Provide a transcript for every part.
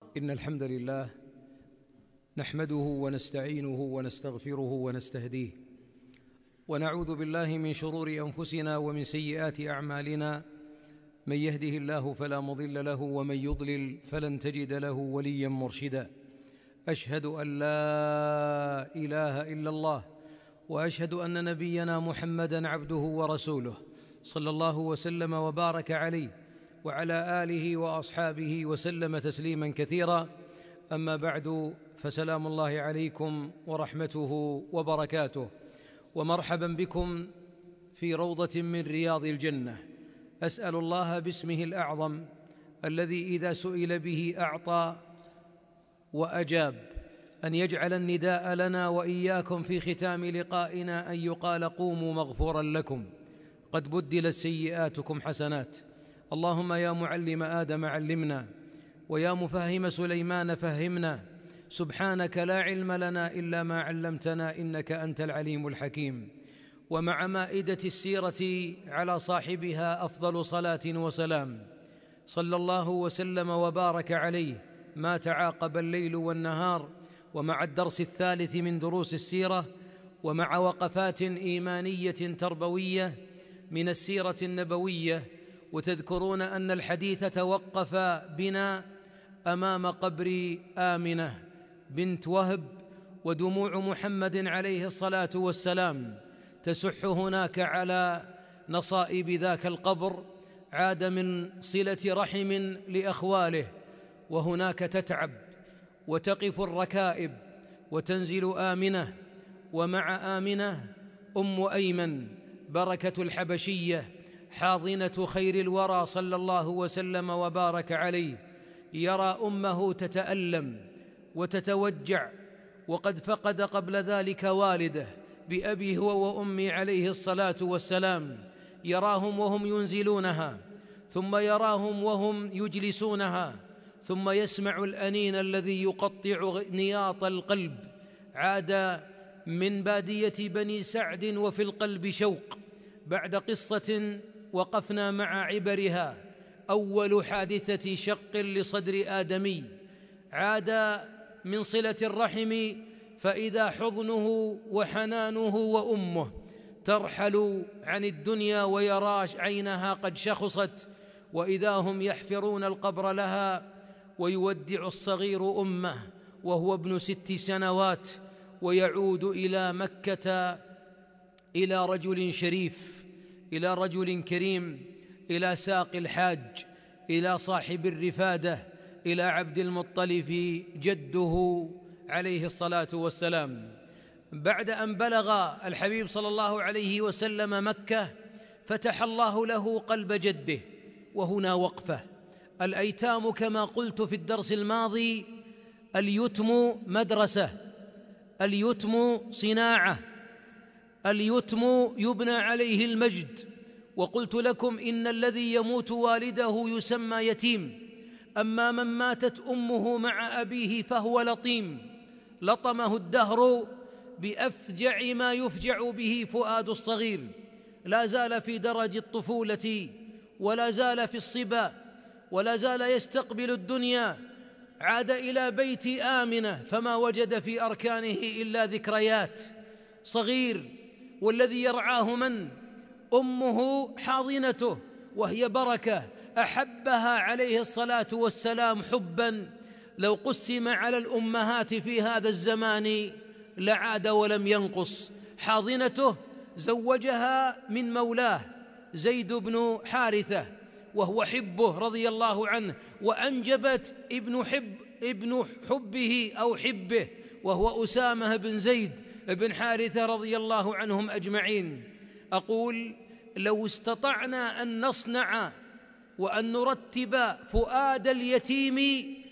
إن الحمد لله نحمده ونستعينه ونستغفره ونستهديه، ونعوذ بالله من شرور أنفسنا ومن سيئات أعمالنا. من يهده الله فلا مضل له، ومن يضلل فلن تجد له وليا مرشدا. أشهد أن لا إله إلا الله، وأشهد أن نبينا محمدا عبده ورسوله، صلى الله وسلم وبارك عليه وعلى آله وأصحابه وسلم تسليما كثيرا. أما بعد، فسلام الله عليكم ورحمته وبركاته، ومرحبا بكم في روضة من رياض الجنة. أسأل الله باسمه الأعظم الذي إذا سئل به أعطى وأجاب أن يجعل النداء لنا وإياكم في ختام لقائنا أن يقال: قوموا مغفورا لكم، قد بدلت سيئاتكم حسنات. اللهم يا معلم آدم علمنا، ويا مفهم سليمان فهمنا. سبحانك لا علم لنا إلا ما علمتنا، إنك أنت العليم الحكيم. ومع مائدة السيرة على صاحبها أفضل صلاة وسلام، صلى الله وسلم وبارك عليه ما تعاقب الليل والنهار. ومع الدرس الثالث من دروس السيرة، ومع وقفات إيمانية تربوية من السيرة النبوية، وتذكرون أن الحديث توقف بنا أمام قبر آمنة بنت وهب، ودموع محمد عليه الصلاة والسلام تسح هناك على نصائب ذاك القبر. عاد من صلة رحم لأخواله، وهناك تتعب وتقف الركائب وتنزل آمنة، ومع آمنة أم أيمن بركة الحبشية، حاضنة خير الورى صلى الله وسلم وبارك عليه. يرى أمه تتألم وتتوجع، وقد فقد قبل ذلك والده بأبي هو وأمي عليه الصلاة والسلام. يراهم وهم ينزلونها، ثم يراهم وهم يجلسونها، ثم يسمع الأنين الذي يقطع نياط القلب. عاد من بادية بني سعد وفي القلب شوق بعد قصة وقفنا مع عبرها، أول حادثة شق لصدر آدمي. عاد من صلة الرحم، فإذا حضنه وحنانه وأمه ترحل عن الدنيا، ويرى عينها قد شخصت، وإذا هم يحفرون القبر لها. ويودع الصغير أمه وهو ابن 6 سنوات، ويعود إلى مكة إلى رجل شريف، إلى رجل كريم، إلى ساق الحاج، إلى صاحب الرفادة، إلى عبد المطلب جده عليه الصلاة والسلام. بعد أن بلغ الحبيب صلى الله عليه وسلم مكة، فتح الله له قلب جده. وهنا وقفة. الأيتام كما قلت في الدرس الماضي، اليتم مدرسة، اليتم صناعة، اليتم يبنى عليه المجد. وقلت لكم إن الذي يموت والده يسمى يتيم، أما من ماتت أمه مع أبيه فهو لطيم. لطمه الدهر بأفجع ما يفجع به فؤاد الصغير، لا زال في درج الطفولة، ولا زال في الصبا، ولا زال يستقبل الدنيا. عاد إلى بيت آمنة فما وجد في أركانه إلا ذكريات. صغير، والذي يرعاه من؟ أمه حاضنته، وهي بركة أحبها عليه الصلاة والسلام حبا لو قسم على الأمهات في هذا الزمان لعاد ولم ينقص. حاضنته زوجها من مولاه زيد بن حارثة، وهو حبه رضي الله عنه، وأنجبت ابن حبه أو حبه، وهو أسامة بن زيد بن حارثة رضي الله عنهم أجمعين. أقول: لو استطعنا أن نصنع وأن نرتب فؤاد اليتيم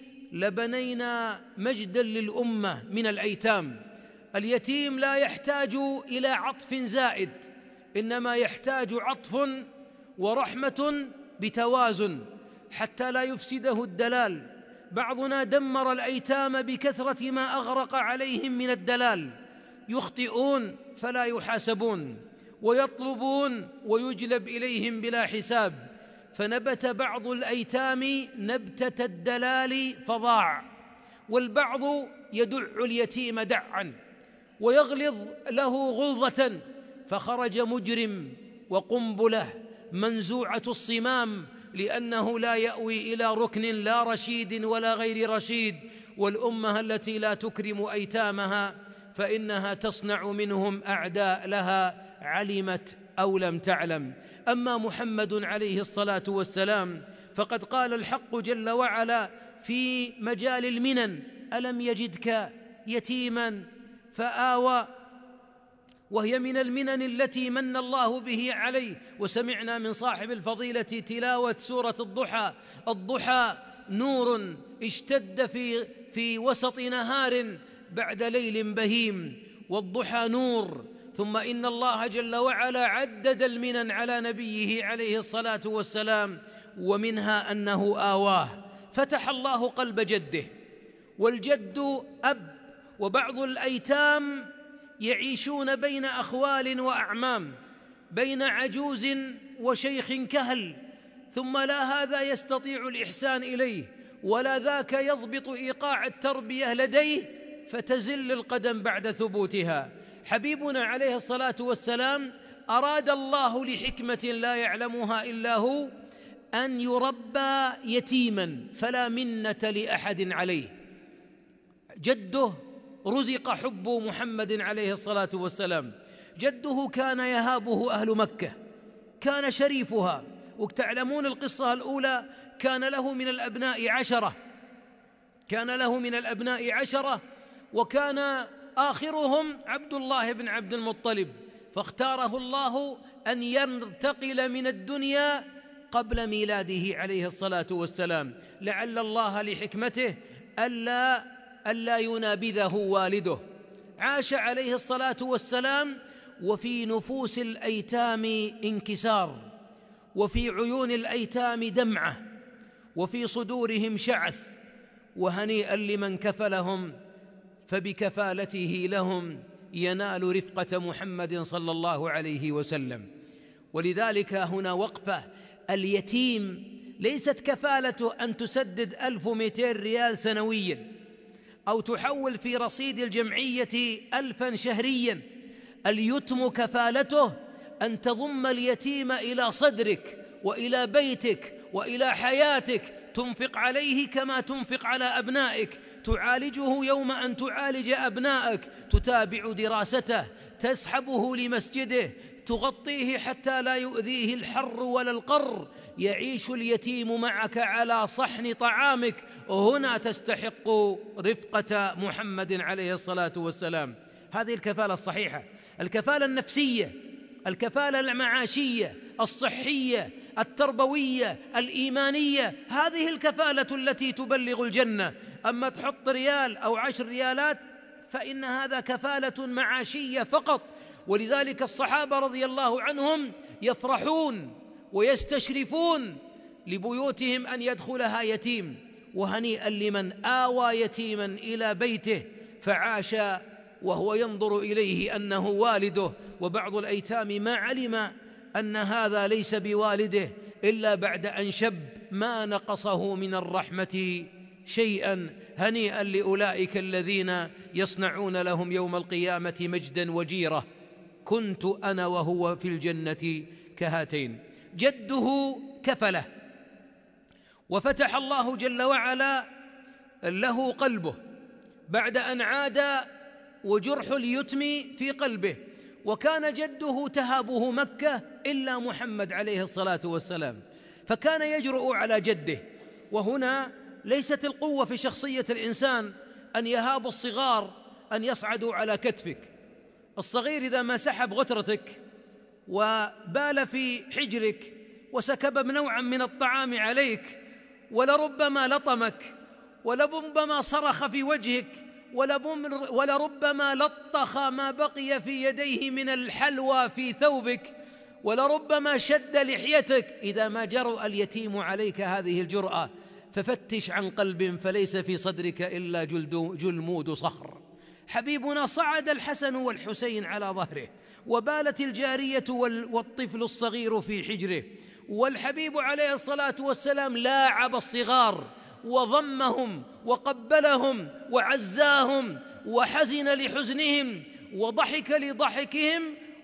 لبنينا مجدا للأمة من الأيتام. اليتيم لا يحتاج إلى عطف زائد، إنما يحتاج عطف ورحمة بتوازن حتى لا يفسده الدلال. بعضنا دمر الأيتام بكثرة ما أغرق عليهم من الدلال، يخطئون فلا يحاسبون، ويطلبون ويجلب إليهم بلا حساب. فنبت بعض الأيتام نبتة الدلال فضاع، والبعض يدع اليتيم دعا ويغلظ له غلظة، فخرج مجرم وقنبلة منزوعة الصمام، لأنه لا يأوي إلى ركن لا رشيد ولا غير رشيد. والأمة التي لا تكرم أيتامها فإنها تصنع منهم أعداء لها، علمت أو لم تعلم. أما محمد عليه الصلاة والسلام فقد قال الحق جل وعلا في مجال المنن: ألم يجدك يتيما فآوى، وهي من المنن التي من الله به عليه. وسمعنا من صاحب الفضيلة تلاوة سورة الضحى: الضحى نور اشتد في وسط نهار بعد ليل بهيم، والضحى نور. ثم إن الله جل وعلا عدد المنن على نبيه عليه الصلاة والسلام، ومنها أنه آواه، فتح الله قلب جده، والجد أب. وبعض الأيتام يعيشون بين أخوال وأعمام، بين عجوز وشيخ كهل، ثم لا هذا يستطيع الإحسان إليه ولا ذاك يضبط إيقاع التربية لديه، فتزل القدم بعد ثبوتها. حبيبنا عليه الصلاة والسلام أراد الله لحكمة لا يعلمها إلا هو أن يربى يتيما فلا منة لأحد عليه. جده رزق حب محمد عليه الصلاة والسلام، جده كان يهابه أهل مكة، كان شريفها. وتعلمون القصة الأولى: كان له من الأبناء 10، وكان آخرهم عبد الله بن عبد المطلب، فاختاره الله أن ينتقل من الدنيا قبل ميلاده عليه الصلاة والسلام، لعل الله لحكمته ألا ينابذه والده. عاش عليه الصلاة والسلام وفي نفوس الأيتام انكسار، وفي عيون الأيتام دمعة، وفي صدورهم شعث. وهنيئا لمن كفلهم، فبكفالته لهم ينال رفقة محمد صلى الله عليه وسلم. ولذلك هنا وقفة: اليتيم ليست كفالته أن تسدد 1200 ريال سنويا، أو تحول في رصيد الجمعية 1000 شهريا. اليتم كفالته أن تضم اليتيم إلى صدرك وإلى بيتك وإلى حياتك، تنفق عليه كما تنفق على أبنائك، تعالجه يوم أن تعالج أبنائك، تتابع دراسته، تسحبه لمسجده، تغطيه حتى لا يؤذيه الحر ولا القر، يعيش اليتيم معك على صحن طعامك. هنا تستحق رفقة محمد عليه الصلاة والسلام. هذه الكفالة الصحيحة، الكفالة النفسية، الكفالة المعاشية، الصحية، التربوية، الإيمانية، هذه الكفالة التي تبلغ الجنة. أما تحط ريال أو 10 ريالات فإن هذا كفالة معاشية فقط. ولذلك الصحابة رضي الله عنهم يفرحون ويستشرفون لبيوتهم أن يدخلها يتيم. وهنيئا لمن آوى يتيما إلى بيته فعاش وهو ينظر إليه أنه والده. وبعض الأيتام ما علم أن هذا ليس بوالده إلا بعد أن شب، ما نقصه من الرحمة شيئا. هنيئا لأولئك الذين يصنعون لهم يوم القيامة مجدا وجيرة: كنت أنا وهو في الجنة كهاتين. جده كفله، وفتح الله جل وعلا له قلبه بعد أن عاد وجرح اليتم في قلبه. وكان جده تهابه مكة إلا محمد عليه الصلاة والسلام، فكان يجرؤ على جده. وهنا ليست القوة في شخصية الإنسان أن يهاب الصغار أن يصعدوا على كتفك. الصغير إذا ما سحب غترتك وبال في حجرك وسكب نوعا من الطعام عليك، ولربما لطمك، ولربما صرخ في وجهك، ولربما لطخ ما بقي في يديه من الحلوى في ثوبك، ولربما شد لحيتك، إذا ما جرؤ اليتيم عليك هذه الجرأة ففتش عن قلب فليس في صدرك إلا جلمود صخر. حبيبنا صعد الحسن والحسين على ظهره، وبالت الجارية والطفل الصغير في حجره، والحبيب عليه الصلاة والسلام لاعب الصغار وضمهم وقبلهم وعزاهم وحزن لحزنهم وضحك لضحكهم،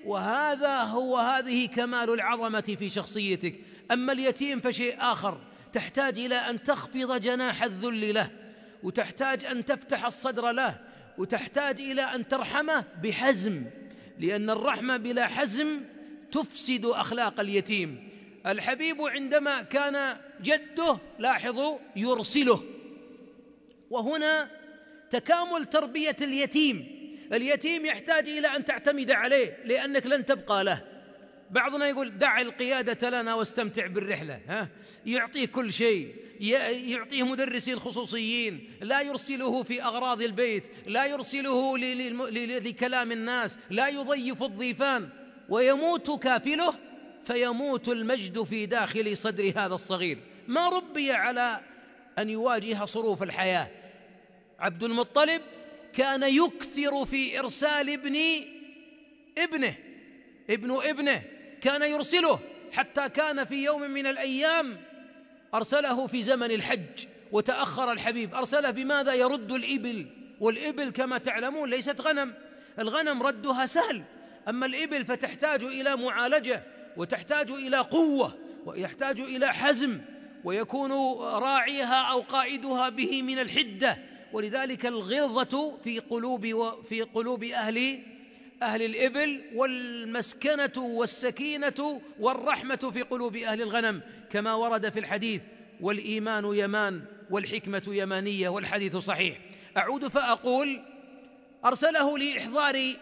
هذه كمال العظمة في شخصيتك. أما اليتيم فشيء آخر، تحتاج إلى أن تخفض جناح الذل له، وتحتاج أن تفتح الصدر له، وتحتاج إلى أن ترحمه بحزم، لأن الرحمة بلا حزم تفسد أخلاق اليتيم. الحبيب عندما كان جده، لاحظوا، يرسله، وهنا تكامل تربية اليتيم. اليتيم يحتاج إلى أن تعتمد عليه لأنك لن تبقى له. بعضنا يقول دع القيادة لنا واستمتع بالرحلة، يعطيه كل شيء، يعطيه مدرسين خصوصيين، لا يرسله في أغراض البيت، لا يرسله لكلام الناس، لا يضيف الضيفان، ويموت كافله، فيموت المجد في داخل صدر هذا الصغير. ما ربي على أن يواجه صروف الحياة. عبد المطلب كان يكثر في إرسال ابنه كان يرسله، حتى كان في يوم من الأيام أرسله في زمن الحج وتأخر الحبيب. أرسله بماذا؟ يرد الإبل، والإبل كما تعلمون ليست غنم، الغنم ردها سهل، أما الإبل فتحتاج إلى معالجة، وتحتاج إلى قوة، ويحتاج إلى حزم، ويكون راعيها أو قائدها به من الحدة. ولذلك الغلظة في قلوب أهل الإبل، والمسكنة والسكينة والرحمة في قلوب أهل الغنم، كما ورد في الحديث: والإيمان يمان والحكمة يمانية، والحديث صحيح. أعود فأقول: أرسله لإحضار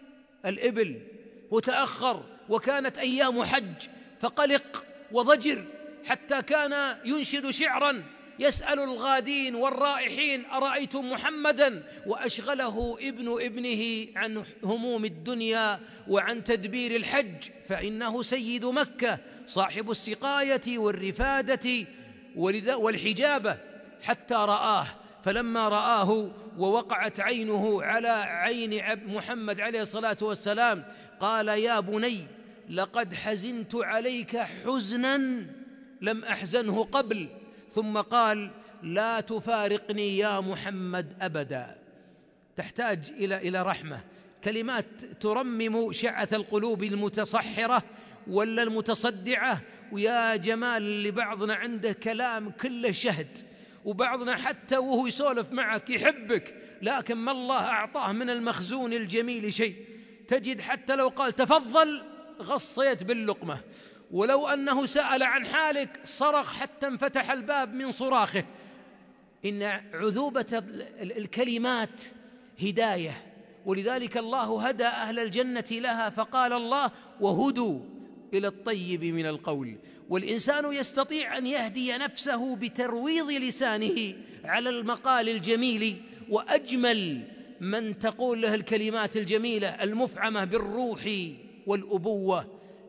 الإبل وتأخر، وكانت أيام حج، فقلق وضجر، حتى كان ينشد شعرا يسأل الغادين والرائحين: أرأيتم محمدا؟ وأشغله ابنه عن هموم الدنيا وعن تدبير الحج، فإنه سيد مكة، صاحب السقاية والرفادة والحجابة، حتى رآه. فلما رآه ووقعت عينه على عين محمد عليه الصلاة والسلام، قال: يا بني، لقد حزنت عليك حزنا لم أحزنه قبل. ثم قال: لا تفارقني يا محمد أبدا. تحتاج إلى رحمة، كلمات ترمم شعث القلوب المتصحرة ولا المتصدعة. ويا جمال لبعضنا عنده كلام كله شهد، وبعضنا حتى وهو يسولف معك يحبك، لكن ما الله أعطاه من المخزون الجميل شيء. تجد حتى لو قال تفضل غصيت باللقمة، ولو أنه سأل عن حالك صرخ حتى انفتح الباب من صراخه. إن عذوبة الكلمات هداية، ولذلك الله هدى أهل الجنة لها، فقال الله: وهدوا إلى الطيب من القول. والإنسان يستطيع أن يهدي نفسه بترويض لسانه على المقال الجميل، وأجمل من تقول له الكلمات الجميلة المفعمة بالروح والأبوة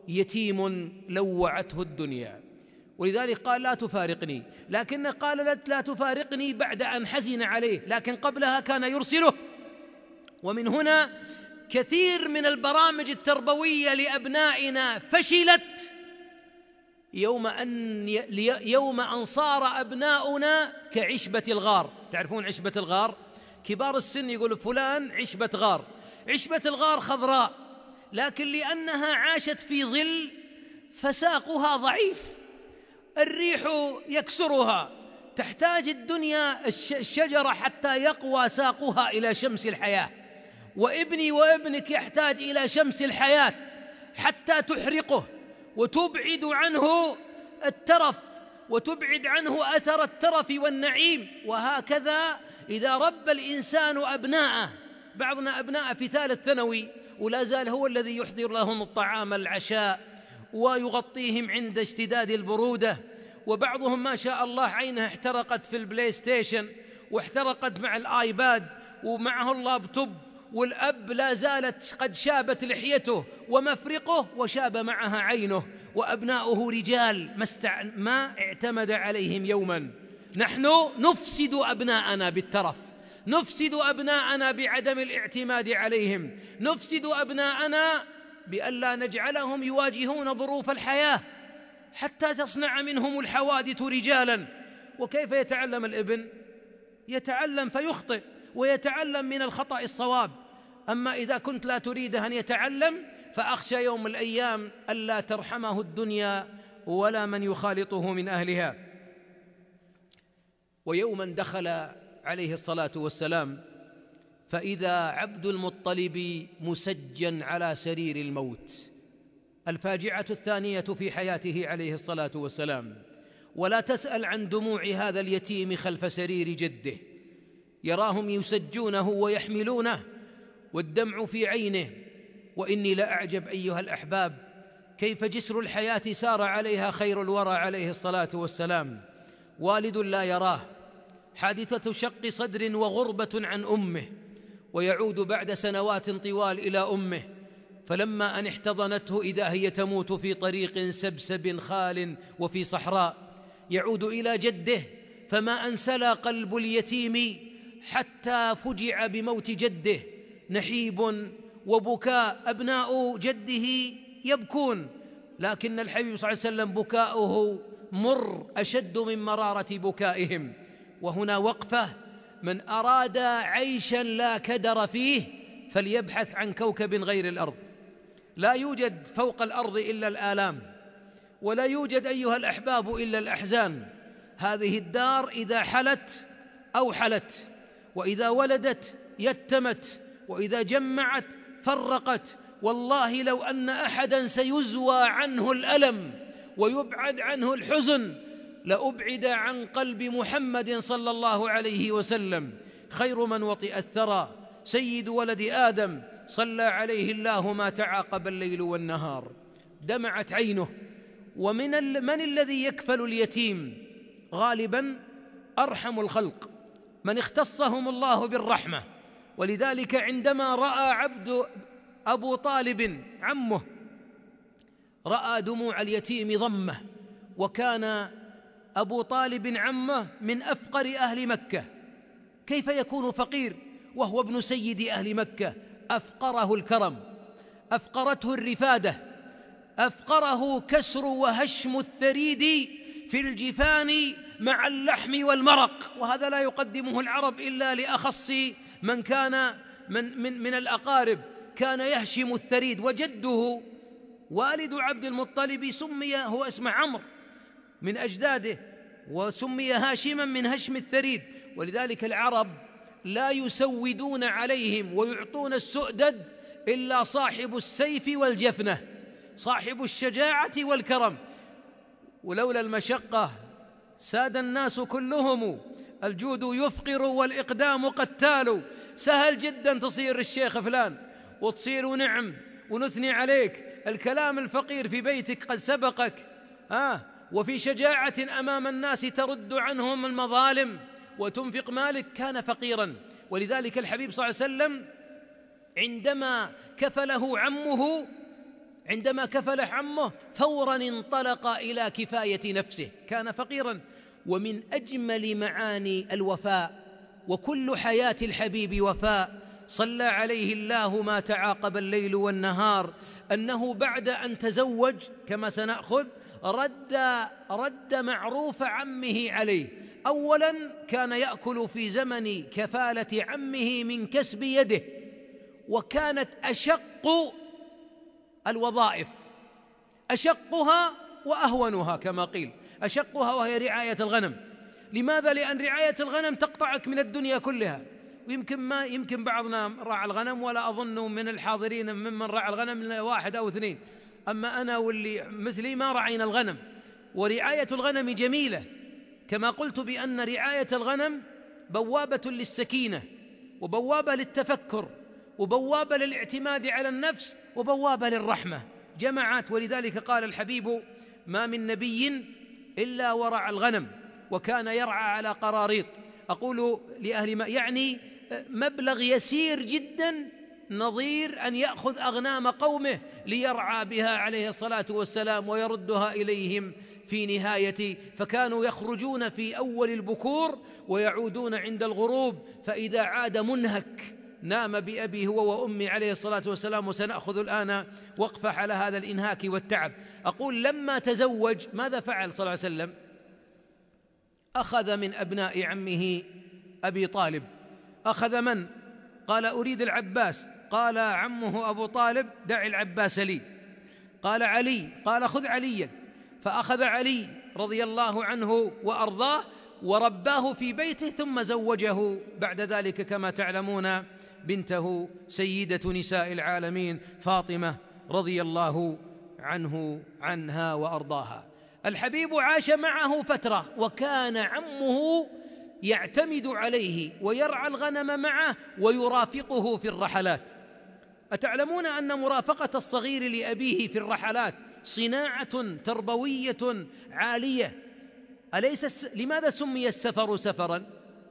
يتيم لوعته الدنيا. ولذلك قال: لا تفارقني، لكن قال لا تفارقني بعد أن حزن عليه، لكن قبلها كان يرسله. ومن هنا كثير من البرامج التربوية لأبنائنا فشلت يوم أن صار أبناؤنا كعشبة الغار. تعرفون عشبة الغار؟ كبار السن يقول فلان عشبة غار. عشبة الغار خضراء، لكن لأنها عاشت في ظل فساقها ضعيف، الريح يكسرها، تحتاج الدنيا الشجرة حتى يقوى ساقها إلى شمس الحياة. وابني وابنك يحتاج إلى شمس الحياة حتى تحرقه وتبعد عنه الترف، وتبعد عنه أثر الترف والنعيم. وهكذا إذا ربى الإنسان أبناءه، بعضنا أبناء في ثالث ثانوي ولا زال هو الذي يحضر لهم الطعام العشاء ويغطيهم عند اشتداد البرودة، وبعضهم ما شاء الله عينها احترقت في البلاي ستيشن، واحترقت مع الآيباد، ومعه اللابتوب، والأب لا زالت قد شابت لحيته ومفرقه وشاب معها عينه، وأبناؤه رجال ما اعتمد عليهم يوما. نحن نفسد أبناءنا بالترف، نفسد أبناءنا بعدم الاعتماد عليهم، نفسد أبناءنا بأن لا نجعلهم يواجهون ظروف الحياة. حتى تصنع منهم الحوادث رجالا. وكيف يتعلم الابن؟ يتعلم فيخطئ، ويتعلم من الخطأ الصواب. أما إذا كنت لا تريد أن يتعلم فأخشى يوم الأيام ألا ترحمه الدنيا ولا من يخالطه من أهلها. ويوما دخل عليه الصلاة والسلام فإذا عبد المطلب مسجا على سرير الموت، الفاجعة الثانية في حياته عليه الصلاة والسلام. ولا تسأل عن دموع هذا اليتيم خلف سرير جده، يراهم يسجونه ويحملونه والدمع في عينه. وإني لأعجب أيها الأحباب كيف جسر الحياة سار عليها خير الورى عليه الصلاة والسلام. والد لا يراه، حادثة شق صدر وغربة عن أمه، ويعود بعد سنوات طوال إلى أمه، فلما أن احتضنته إذا هي تموت في طريق سبسب خال وفي صحراء. يعود إلى جده فما أنسلى قلب اليتيم حتى فجع بموت جده، نحيب وبكاء أبناء جده يبكون، لكن الحبيب صلى الله عليه وسلم بكاؤه مر أشد من مرارة بكائهم. وهنا وقفة: من أراد عيشا لا كدر فيه فليبحث عن كوكب غير الأرض. لا يوجد فوق الأرض إلا الآلام، ولا يوجد أيها الأحباب إلا الأحزان. هذه الدار إذا حلت أوحلت، وإذا ولدت يتمت، وإذا جمعت فرقت. والله لو أن أحدا سيزوى عنه الألم ويبعد عنه الحزن لأبعد عن قلب محمد صلى الله عليه وسلم. خير من وطئ الثرى سيد ولد آدم، صلى عليه الله ما تعاقب الليل والنهار. دمعت عينه. ومن من الذي يكفل اليتيم؟ غالبا أرحم الخلق، من اختصهم الله بالرحمة. ولذلك عندما رأى أبو طالب عمه رأى دموع اليتيم ضمه، وكان أبو طالب عمه من أفقر أهل مكة، كيف يكون فقير وهو ابن سيد أهل مكة؟ أفقره الكرم، أفقرته الرفادة، أفقره كسر وهشم الثريد في الجفان مع اللحم والمرق. وهذا لا يقدمه العرب إلا لأخص من كان من الأقارب، كان يهشم الثريد. وجده والد عبد المطلب سمي، هو اسمه عمرو من أجداده، وسمي هاشما من هشم الثريد. ولذلك العرب لا يسودون عليهم ويعطون السؤدد إلا صاحب السيف والجفنة، صاحب الشجاعة والكرم. ولولا المشقة ساد الناس كلهم، الجود يفقر والإقدام قتال. سهل جدا تصير الشيخ فلان وتصير نعم ونثني عليك، الكلام الفقير في بيتك قد سبقك، وفي شجاعة أمام الناس ترد عنهم المظالم وتنفق مالك. كان فقيرا. ولذلك الحبيب صلى الله عليه وسلم عندما كفله عمه فورا انطلق إلى كفاية نفسه، كان فقيرا. ومن أجمل معاني الوفاء، وكل حياة الحبيب وفاء، صلى عليه الله ما تعاقب الليل والنهار، أنه بعد أن تزوج كما سنأخذ رد معروف عمه عليه. أولا كان يأكل في زمن كفالة عمه من كسب يده، وكانت أشق الوظائف، أشقها وأهونها كما قيل، أشقها وهي رعاية الغنم. لماذا؟ لأن رعاية الغنم تقطعك من الدنيا كلها. ويمكن بعضنا راعى الغنم، ولا أظن من الحاضرين ممن راعى الغنم 1 أو 2، أما أنا واللي مثلي ما رعينا الغنم. ورعاية الغنم جميلة، كما قلت بأن رعاية الغنم بوابة للسكينة، وبوابة للتفكر، وبوابة للاعتماد على النفس، وبوابة للرحمة، جمعت. ولذلك قال الحبيب: ما من نبي إلا ورعى الغنم، وكان يرعى على قراريط. أقول لأهل ما يعني مبلغ يسير جدا، نظير أن يأخذ أغنام قومه ليرعى بها عليه الصلاة والسلام ويردها إليهم في نهاية. فكانوا يخرجون في أول البكور ويعودون عند الغروب، فإذا عاد منهك نام بأبي هو وأمي عليه الصلاة والسلام. وسنأخذ الآن وقفة على هذا الإنهاك والتعب. أقول لما تزوج ماذا فعل صلى الله عليه وسلم؟ أخذ من أبناء عمه أبي طالب. أخذ من؟ قال أريد العباس. قال عمه أبو طالب دع العباس لي. قال علي. قال خذ عليا. فأخذ علي رضي الله عنه وأرضاه ورباه في بيته، ثم زوجه بعد ذلك كما تعلمون بنته سيدة نساء العالمين فاطمة رضي الله عنها وأرضاها. الحبيب عاش معه فترة، وكان عمه يعتمد عليه ويرعى الغنم معه ويرافقه في الرحلات. أتعلمون أن مرافقة الصغير لأبيه في الرحلات صناعة تربوية عالية؟ لماذا سمي السفر سفرا؟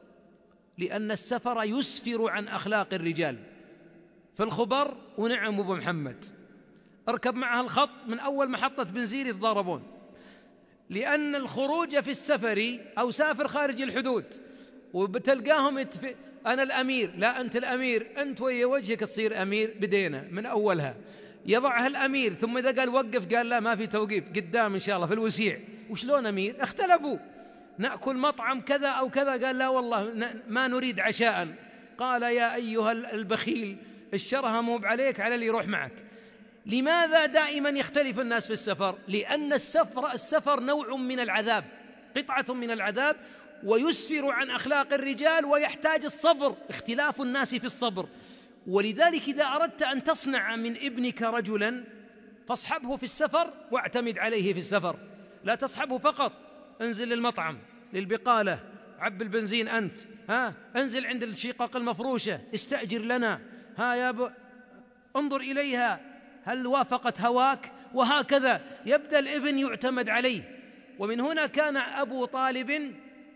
لأن السفر يسفر عن أخلاق الرجال. فالخبر ونعم أبو محمد اركب معها الخط من أول محطة بنزين يتضاربون، لأن الخروج في السفر أو سافر خارج الحدود وبتلقاهم أنا الأمير، لا أنت الأمير، أنت ويا وجهك تصير أمير. بدينا من أولها يضعها الأمير، ثم إذا قال وقف قال لا ما في توقيف، قدام إن شاء الله في الوسيع. وشلون أمير؟ اختلفوا، نأكل مطعم كذا أو كذا، قال لا والله ما نريد عشاء. قال يا أيها البخيل الشرها مو عليك، على اللي يروح معك. لماذا دائما يختلف الناس في السفر؟ لأن السفر نوع من العذاب، قطعة من العذاب، ويسفر عن أخلاق الرجال ويحتاج الصبر، اختلاف الناس في الصبر. ولذلك إذا أردت أن تصنع من ابنك رجلا فاصحبه في السفر واعتمد عليه في السفر، لا تصحبه فقط. انزل للمطعم للبقالة، عب البنزين أنت، انزل عند الشقق المفروشة استأجر لنا، يا انظر إليها هل وافقت هواك، وهكذا يبدأ الابن يعتمد عليه. ومن هنا كان أبو طالب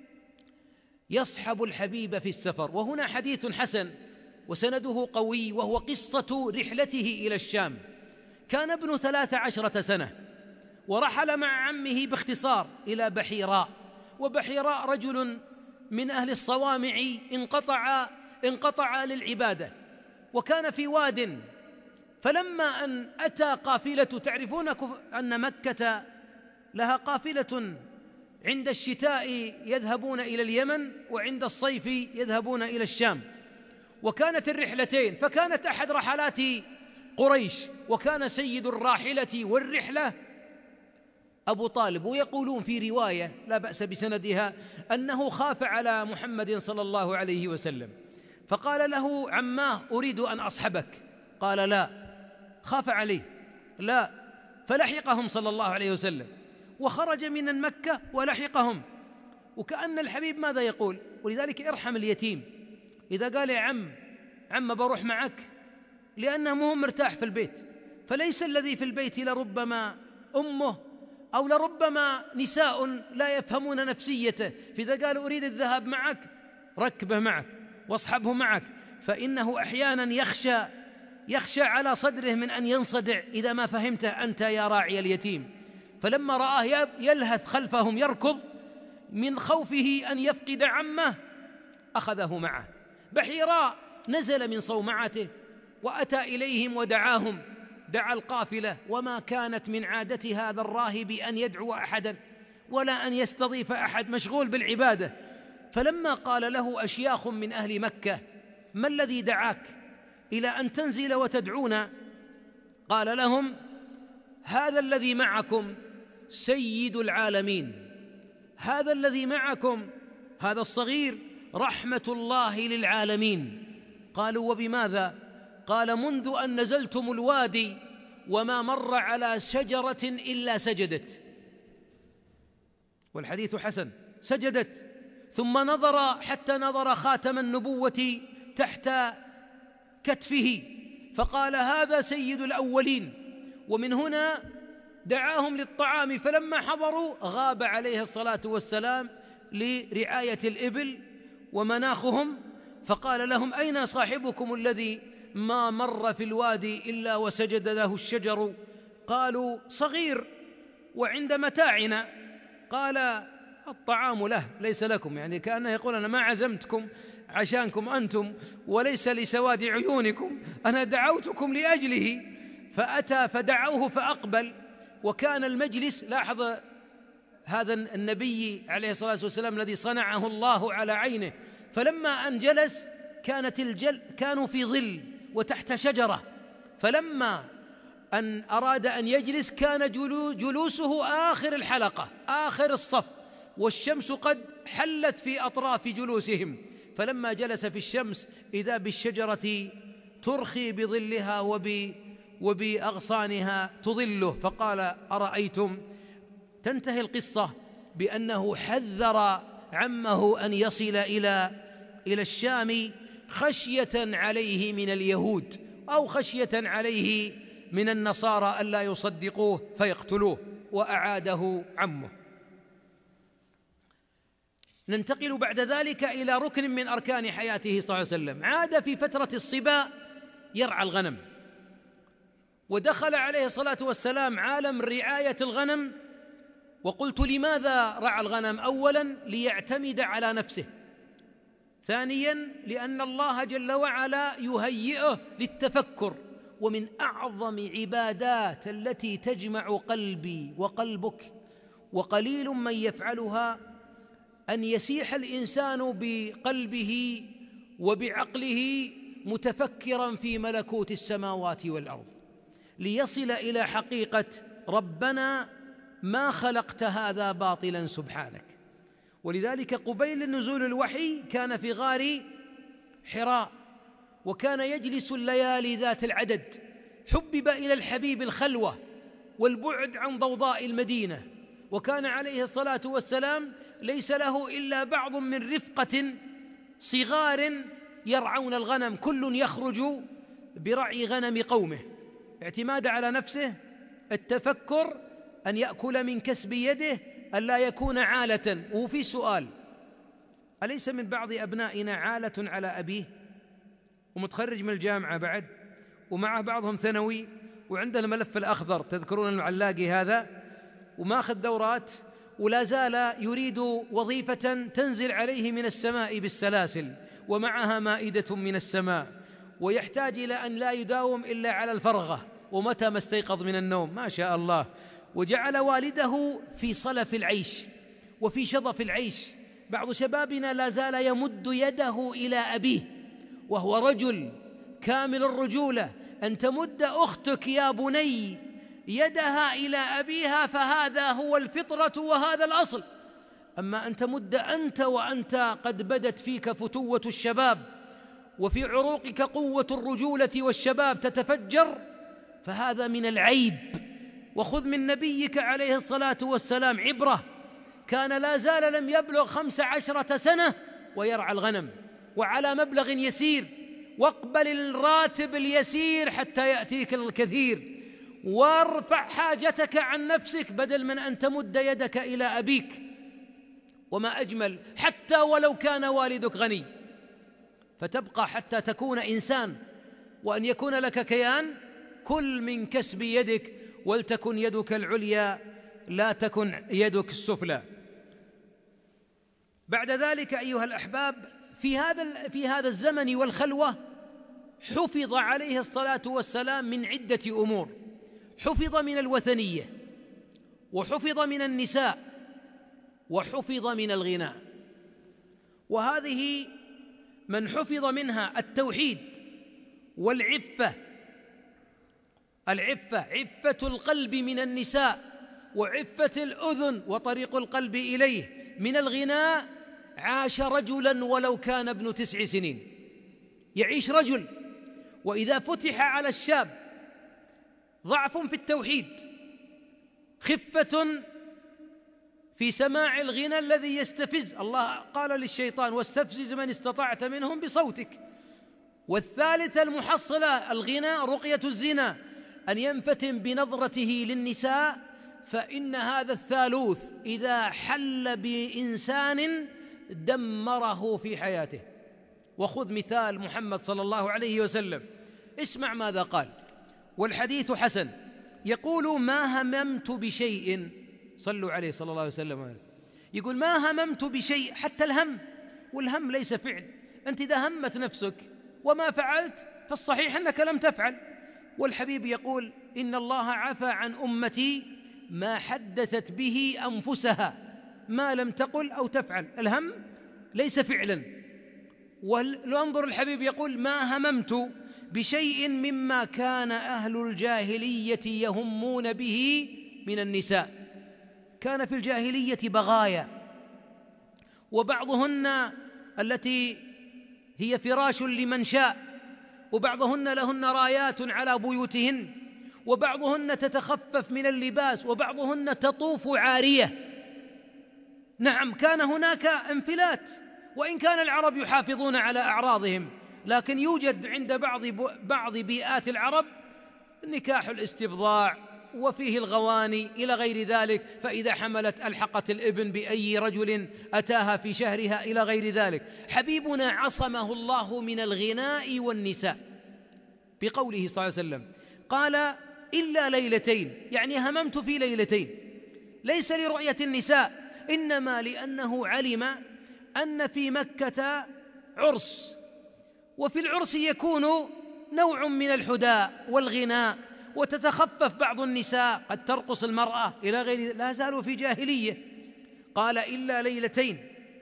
يصحب الحبيب في السفر. وهنا حديث حسن وسنده قوي، وهو قصة رحلته إلى الشام. كان ابن 13 سنة ورحل مع عمه باختصار إلى بحيراء، وبحيراء رجل من أهل الصوامع انقطع للعبادة، وكان في واد. فلما أن أتى قافلة، تعرفون أن مكة لها قافلة عند الشتاء يذهبون إلى اليمن، وعند الصيف يذهبون إلى الشام، وكانت الرحلتين. فكانت أحد رحلات قريش، وكان سيد الراحلة والرحلة أبو طالب. ويقولون في رواية لا بأس بسندها أنه خاف على محمد صلى الله عليه وسلم، فقال له عماه أريد أن أصحبك. قال لا، خاف عليه، لا. فلحقهم صلى الله عليه وسلم، وخرج من مكة ولحقهم. وكأن الحبيب ماذا يقول؟ ولذلك ارحم اليتيم. إذا قال يا عم بروح معك، لأنه مو مرتاح في البيت، فليس الذي في البيت لربما أمه أو لربما نساء لا يفهمون نفسيته، فإذا قال أريد الذهاب معك ركبه معك واصحبه معك، فإنه أحيانا يخشى على صدره من أن ينصدع إذا ما فهمته أنت يا راعي اليتيم. فلما رآه يلهث خلفهم يركض من خوفه أن يفقد عمه أخذه معه. بحيراء نزل من صومعته وأتى إليهم ودعاهم، دعا القافلة، وما كانت من عادة هذا الراهب أن يدعو أحدا ولا أن يستضيف أحد، مشغول بالعبادة. فلما قال له أشياخ من أهل مكة ما الذي دعاك إلى أن تنزل وتدعونا؟ قال لهم هذا الذي معكم سيد العالمين، هذا الذي معكم هذا الصغير رحمة الله للعالمين. قالوا وبماذا؟ قال منذ أن نزلتم الوادي وما مر على شجرة إلا سجدت. والحديث حسن، سجدت، ثم نظر حتى نظر خاتم النبوة تحت كتفه، فقال هذا سيد الأولين. ومن هنا دعاهم للطعام، فلما حضروا غاب عليه الصلاة والسلام لرعاية الإبل ومناخهم، فقال لهم أين صاحبكم الذي ما مر في الوادي إلا وسجد له الشجر؟ قالوا صغير وعند متاعنا. قال الطعام له ليس لكم، يعني كأنه يقول أنا ما عزمتكم عشانكم أنتم وليس لسواد عيونكم، أنا دعوتكم لأجله. فأتى فدعوه فأقبل، وكان المجلس، لاحظ هذا النبي عليه الصلاة والسلام الذي صنعه الله على عينه، فلما أن جلس كانوا في ظل وتحت شجرة، فلما أن أراد أن يجلس كان جلوسه آخر الحلقة آخر الصف، والشمس قد حلت في أطراف جلوسهم، فلما جلس في الشمس إذا بالشجرة ترخي بظلها وبأغصانها تظله، فقال: أرأيتم؟ تنتهي القصة بأنه حذر عمه أن يصل إلى الشام خشية عليه من اليهود أو خشية عليه من النصارى ألا يصدقوه فيقتلوه، وأعاده عمه. ننتقل بعد ذلك إلى ركن من أركان حياته صلى الله عليه وسلم. عاد في فترة الصبا يرعى الغنم، ودخل عليه الصلاة والسلام عالم رعاية الغنم. وقلت: لماذا رعى الغنم؟ أولا ليعتمد على نفسه، ثانيا لأن الله جل وعلا يهيئه للتفكر. ومن أعظم عبادات التي تجمع قلبي وقلبك وقليل من يفعلها أن يسيح الإنسان بقلبه وبعقله متفكرا في ملكوت السماوات والأرض، ليصل إلى حقيقة: ربنا ما خلقت هذا باطلا سبحانك. ولذلك قبيل نزول الوحي كان في غار حراء، وكان يجلس الليالي ذات العدد. حبب إلى الحبيب الخلوة والبعد عن ضوضاء المدينة، وكان عليه الصلاة والسلام ليس له إلا بعض من رفقة صغار يرعون الغنم، كل يخرج برعي غنم قومه، اعتماد على نفسه، التفكر، أن يأكل من كسب يده، أن لا يكون عالة. وفي سؤال: أليس من بعض أبنائنا عالة على أبيه ومتخرج من الجامعة بعد، ومعه بعضهم ثانوي، وعنده الملف الأخضر، تذكرون العلاقي هذا، وماخذ دورات، ولا زال يريد وظيفة تنزل عليه من السماء بالسلاسل ومعها مائدة من السماء، ويحتاج إلى أن لا يداوم إلا على الفرغة ومتى ما استيقظ من النوم، ما شاء الله. وجعل والده في صلف العيش وفي شظف العيش. بعض شبابنا لا زال يمد يده إلى أبيه وهو رجل كامل الرجولة. أن تمد أختك يا بني يدها إلى أبيها فهذا هو الفطرة وهذا الأصل. أما أن تمد أنت وأنت قد بدت فيك فتوة الشباب وفي عروقك قوة الرجولة والشباب تتفجر، فهذا من العيب. وخذ من نبيك عليه الصلاة والسلام عبرة، كان لا زال لم يبلغ 15 سنة ويرعى الغنم وعلى مبلغ يسير، واقبل الراتب اليسير حتى يأتيك الكثير، وارفع حاجتك عن نفسك بدل من أن تمد يدك إلى أبيك. وما أجمل حتى ولو كان والدك غني، فتبقى حتى تكون إنسان وأن يكون لك كيان. كل من كسب يدك، ولتكن يدك العليا لا تكن يدك السفلى. بعد ذلك أيها الأحباب، في هذا الزمن والخلوة حفظ عليه الصلاة والسلام من عدة أمور. حفظ من الوثنية، وحفظ من النساء، وحفظ من الغناء. وهذه من حفظ منها التوحيد والعفة. عفة القلب من النساء، وعفة الأذن وطريق القلب إليه. من الغناء عاش رجلا ولو كان ابن 9 سنين، يعيش رجل. وإذا فتح على الشاب ضعف في التوحيد، خفة في سماع الغنى الذي يستفز، الله قال للشيطان: واستفزز من استطعت منهم بصوتك. والثالثة المحصلة الغنى رقية الزنا، أن ينفتن بنظرته للنساء، فإن هذا الثالوث إذا حل بإنسان دمره في حياته. وخذ مثال محمد صلى الله عليه وسلم، اسمع ماذا قال، والحديث حسن، يقول: ما هممت بشيء، صلوا عليه صلى الله عليه وسلم، يقول: ما هممت بشيء، حتى الهم، والهم ليس فعل، أنت إذا همت نفسك وما فعلت فالصحيح أنك لم تفعل. والحبيب يقول: إن الله عفى عن أمتي ما حدثت به أنفسها ما لم تقل أو تفعل. الهم ليس فعلا. ولننظر الحبيب يقول: ما هممت بشيء مما كان أهل الجاهلية يهمون به من النساء. كان في الجاهلية بغايا، وبعضهن التي هي فراش لمن شاء، وبعضهن لهن رايات على بيوتهن، وبعضهن تتخفف من اللباس، وبعضهن تطوف عارية. نعم، كان هناك انفلات، وإن كان العرب يحافظون على أعراضهم، لكن يوجد عند بعض بيئات العرب نكاح الاستبضاع، وفيه الغواني إلى غير ذلك، فإذا حملت ألحقت الابن بأي رجل أتاها في شهرها إلى غير ذلك. حبيبنا عصمه الله من الغناء والنساء بقوله صلى الله عليه وسلم، قال: إلا ليلتين، يعني هممت في ليلتين، ليس لرؤية النساء، إنما لأنه علم أن في مكة عرس، وفي العرس يكون نوع من الحداء والغناء، وتتخفف بعض النساء، قد ترقص المرأة إلى غير، لا زالوا في جاهلية. قال: إلا ليلتين،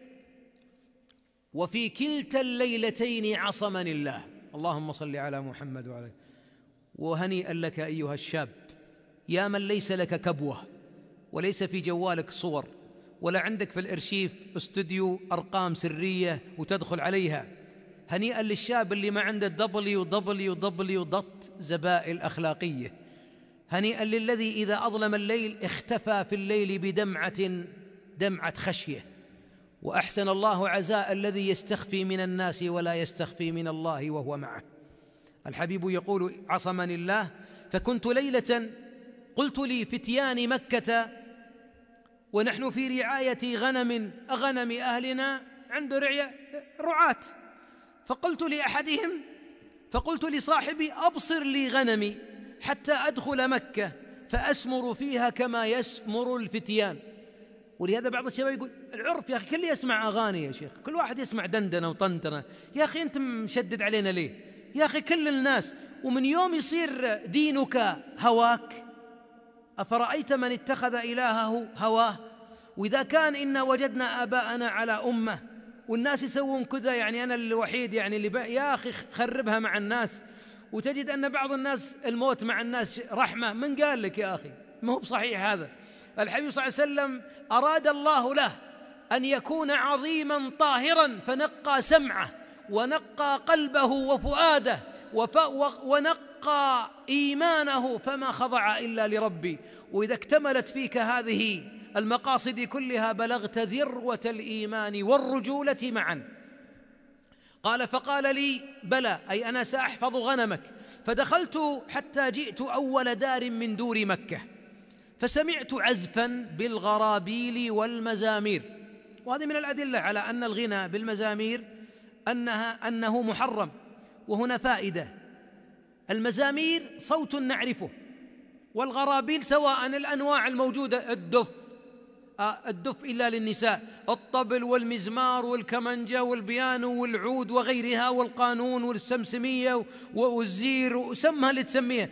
وفي كلتا الليلتين عصمني الله. اللهم صل على محمد وعلى. وهنيئا لك أيها الشاب، يا من ليس لك كبوة، وليس في جوالك صور، ولا عندك في الارشيف استوديو أرقام سرية وتدخل عليها. هنيئا للشاب اللي ما عنده www.زبائل أخلاقية. هنيئا للذي إذا أظلم الليل اختفى في الليل دمعة خشية. وأحسن الله عزاء الذي يستخفي من الناس ولا يستخفي من الله وهو معه. الحبيب يقول: عصمني الله. فكنت ليلة قلت لي فتيان مكة ونحن في رعاية غنم أهلنا، عند رعاة، فقلت لصاحبي: أبصر لي غنمي حتى أدخل مكة فأسمر فيها كما يسمر الفتيان. ولهذا بعض الشباب يقول: العرف يا أخي، كل يسمع أغاني يا شيخ، كل واحد يسمع دندنة وطنطنة، يا أخي أنت مشدد علينا ليه؟ يا أخي كل الناس، ومن يوم يصير دينك هواك. أفرأيت من اتخذ إلهه هواه؟ وإذا كان إنا وجدنا آباءنا على أمة والناس يسوون كذا، يعني أنا الوحيد يعني اللي يا أخي خربها مع الناس. وتجد أن بعض الناس الموت مع الناس رحمة. من قال لك يا أخي؟ ما هو بصحيح هذا. الحبيب صلى الله عليه وسلم أراد الله له أن يكون عظيما طاهرا، فنقى سمعه ونقى قلبه وفؤاده ونقى إيمانه، فما خضع إلا لربي. وإذا اكتملت فيك هذه المقاصد كلها بلغت ذروة الإيمان والرجولة معا. قال: فقال لي: بلى، أي أنا سأحفظ غنمك. فدخلت حتى جئت أول دار من دور مكة، فسمعت عزفا بالغرابيل والمزامير. وهذه من الأدلة على أن الغنى بالمزامير أنه محرم. وهنا فائدة: المزامير صوت نعرفه، والغرابيل سواء الأنواع الموجودة، الدف إلا للنساء، الطبل والمزمار والكمنجة والبيانو والعود وغيرها، والقانون والسمسمية والزير، وسمها اللي تسميها،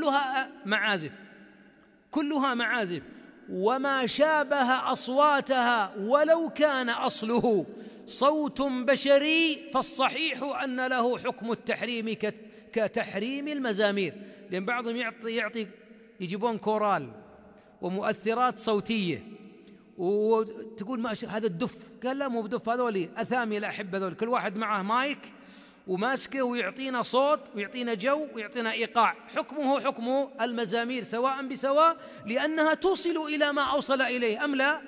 كلها معازف. وما شابه أصواتها ولو كان أصله صوت بشري فالصحيح أن له حكم التحريم كتحريم المزامير. لأن بعضهم يعطي يجيبون كورال ومؤثرات صوتية وتقول ما هذا الدف، قال لا مو بدف، هذول أثامي الأحبة، هذول كل واحد معه مايك وماسكه ويعطينا صوت ويعطينا جو ويعطينا إيقاع. حكمه حكم المزامير سواء بسواء، لأنها توصل إلى ما أوصل إليه أم لا؟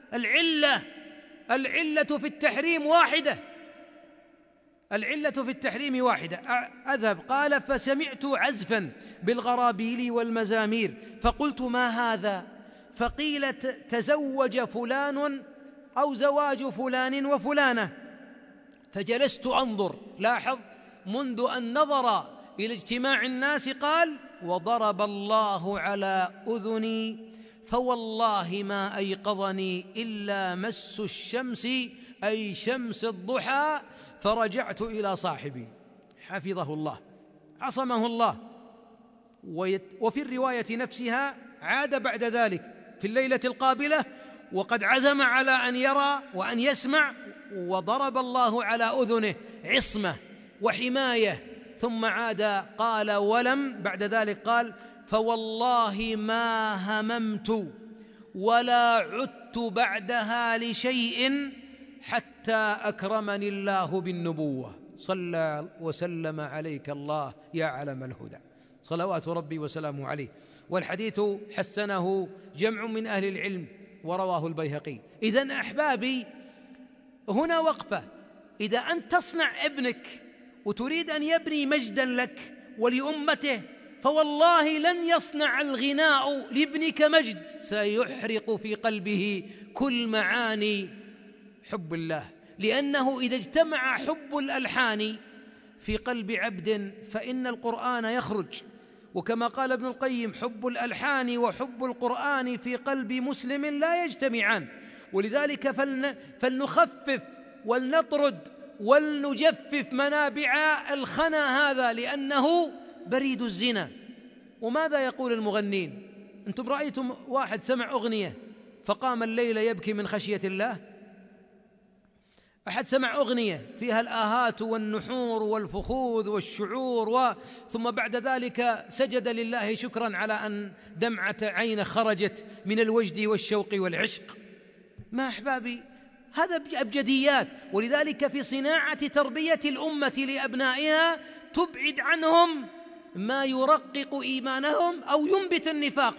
العلة في التحريم واحدة، العلة في التحريم واحدة. أذهب. قال: فسمعت عزفا بالغرابيل والمزامير فقلت: ما هذا؟ فقيل: تزوج فلان أو زواج فلان وفلانة. فجلست أنظر. لاحظ، منذ أن نظر إلى اجتماع الناس قال: وضرب الله على أذني فوالله ما أيقظني إلا مس الشمس، أي شمس الضحى. فرجعت إلى صاحبي حفظه الله عصمه الله. وفي الرواية نفسها عاد بعد ذلك في الليلة القابلة، وقد عزم على أن يرى وأن يسمع، وضرب الله على أذنه عصمة وحماية، ثم عاد قال ولم بعد ذلك قال: فوالله ما هممت ولا عدت بعدها لشيء حتى أكرمني الله بالنبوة. صلى وسلم عليك الله يا علم الهدى، صلوات ربي وسلامه عليه. والحديث حسنه جمع من أهل العلم ورواه البيهقي. إذن أحبابي، هنا وقفة. إذا أنت تصنع ابنك وتريد أن يبني مجدا لك ولأمته، فوالله لن يصنع الغناء لابنك مجد، سيحرق في قلبه كل معاني حب الله، لأنه إذا اجتمع حب الألحان في قلب عبد فإن القرآن يخرج. وكما قال ابن القيم: حب الألحان وحب القرآن في قلب مسلم لا يجتمعان. ولذلك فلنخفف ولنطرد ولنجفف منابع الخنا هذا، لأنه بريد الزنا. وماذا يقول المغنين؟ أنتم رأيتم واحد سمع أغنية فقام الليل يبكي من خشية الله؟ أحد سمع أغنية فيها الآهات والنحور والفخوذ والشعور ثم بعد ذلك سجد لله شكرا على أن دمعة عينه خرجت من الوجد والشوق والعشق؟ ما أحبابي، هذا أبجديات. ولذلك في صناعة تربية الأمة لأبنائها تبعد عنهم ما يرقق إيمانهم أو ينبت